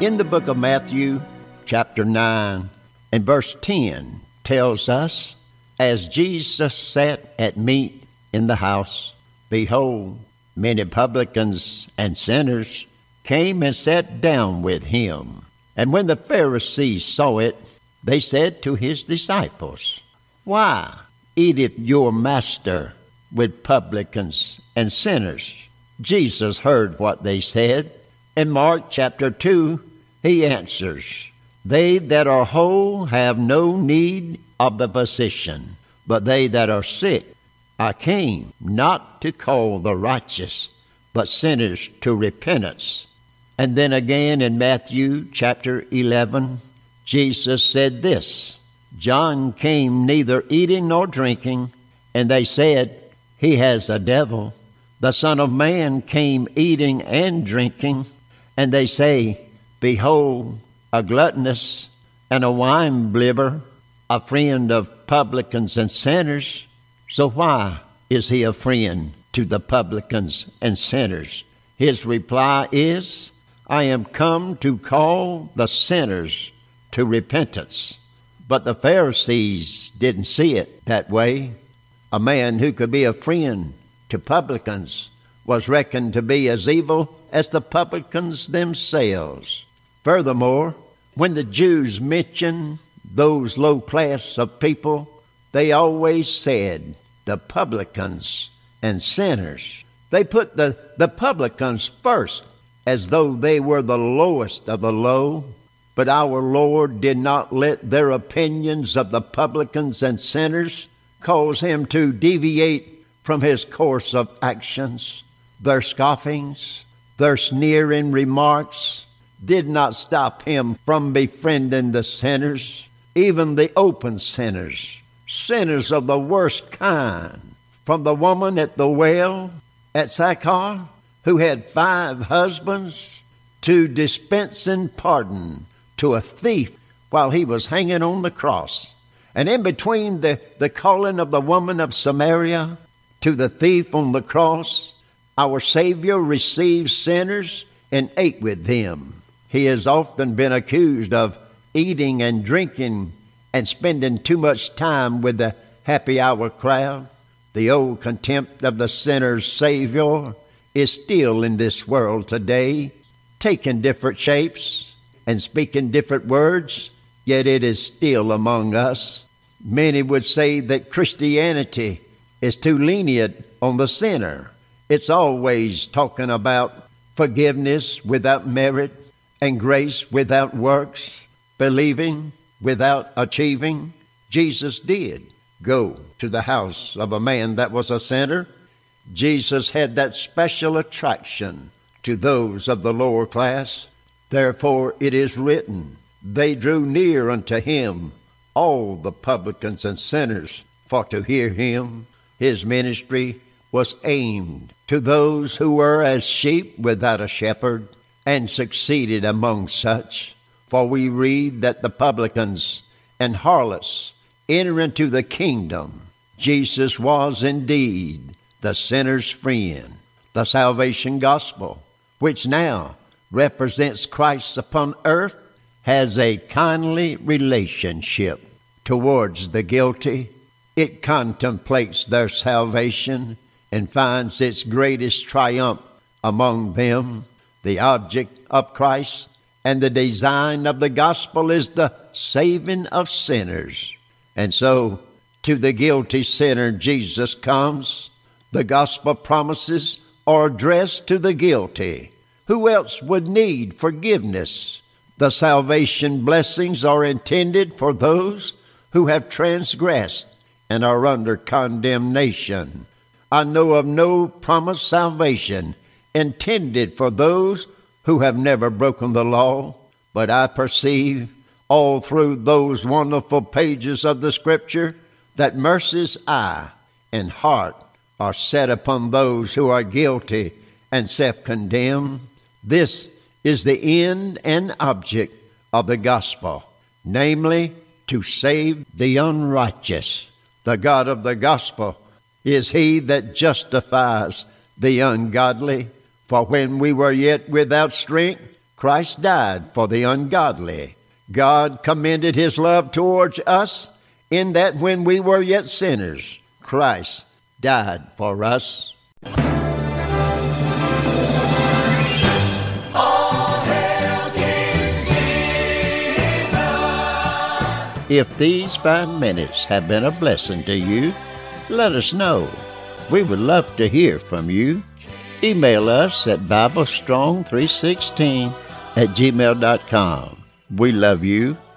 In the book of Matthew, chapter 9, and verse 10 tells us, as Jesus sat at meat in the house, behold, many publicans and sinners came and sat down with him. And when the Pharisees saw it, they said to his disciples, Why eateth your master with publicans and sinners? Jesus heard what they said. In Mark chapter 2, he answers, They that are whole have no need of the physician, but they that are sick. I came not to call the righteous, but sinners to repentance. And then again in Matthew chapter 11, Jesus said this, John came neither eating nor drinking, and they said, He has a devil. The Son of Man came eating and drinking, and they say, Behold, a gluttonous and a wine-bibber, a friend of publicans and sinners. So why is he a friend to the publicans and sinners? His reply is, I am come to call the sinners to repentance. But the Pharisees didn't see it that way. A man who could be a friend to publicans was reckoned to be as evil as the publicans themselves. Furthermore, when the Jews mentioned those low class of people, they always said the publicans and sinners. They put the publicans first, as though they were the lowest of the low. But our Lord did not let their opinions of the publicans and sinners cause him to deviate from his course of actions. Their scoffings, their sneering remarks did not stop him from befriending the sinners, even the open sinners, sinners of the worst kind. From the woman at the well at Sychar, who had 5 husbands, to dispensing pardon to a thief while he was hanging on the cross. And in between the calling of the woman of Samaria to the thief on the cross, our Savior received sinners and ate with them. He has often been accused of eating and drinking and spending too much time with the happy hour crowd. The old contempt of the sinner's Savior is still in this world today, taking different shapes and speaking different words, yet it is still among us. Many would say that Christianity is too lenient on the sinner. It's always talking about forgiveness without merit and grace without works, believing without achieving. Jesus did go to the house of a man that was a sinner. Jesus had that special attraction to those of the lower class. Therefore it is written, They drew near unto him, all the publicans and sinners, for to hear him. His ministry was aimed to those who were as sheep without a shepherd, and succeeded among such. For we read that the publicans and harlots enter into the kingdom. Jesus was indeed the sinner's friend. The salvation gospel, which now represents Christ upon earth, has a kindly relationship towards the guilty. It contemplates their salvation and finds its greatest triumph among them. The object of Christ and the design of the gospel is the saving of sinners. And so, to the guilty sinner Jesus comes. The gospel promises are addressed to the guilty. Who else would need forgiveness? The salvation blessings are intended for those who have transgressed and are under condemnation. I know of no promised salvation intended for those who have never broken the law, but I perceive all through those wonderful pages of the Scripture that mercy's eye and heart are set upon those who are guilty and self-condemned. This is the end and object of the gospel, namely, to save the unrighteous. The God of the gospel is he that justifies the ungodly. For when we were yet without strength, Christ died for the ungodly. God commended his love towards us in that when we were yet sinners, Christ died for us. If these 5 minutes have been a blessing to you, let us know. We would love to hear from you. Email us at BibleStrong316@gmail.com. We love you.